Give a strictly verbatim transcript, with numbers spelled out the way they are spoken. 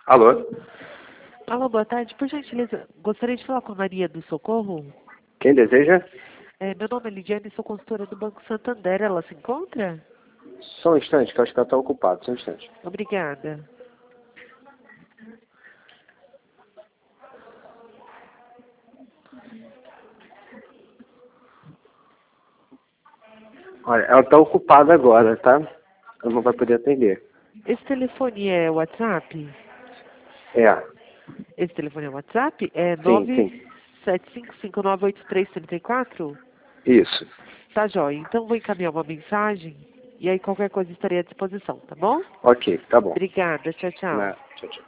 Alô? Alô, boa tarde. Por gentileza, gostaria de falar com a Maria do Socorro. Quem deseja? É, meu nome é Lidiane e sou consultora do Banco Santander. Ela se encontra? Só um instante, que eu acho que ela está ocupada. Só um instante. Obrigada. Olha, ela está ocupada agora, tá? Ela não vai poder atender. Esse telefone é WhatsApp? É. Esse telefone é WhatsApp? É Sim, nove sim. sete cinco cinco nove oito três três quatro? Isso. Tá, jóia. Então vou encaminhar uma mensagem e aí qualquer coisa estarei à disposição, tá bom? Ok, tá bom. Obrigada. Tchau, tchau. Na... Tchau, tchau.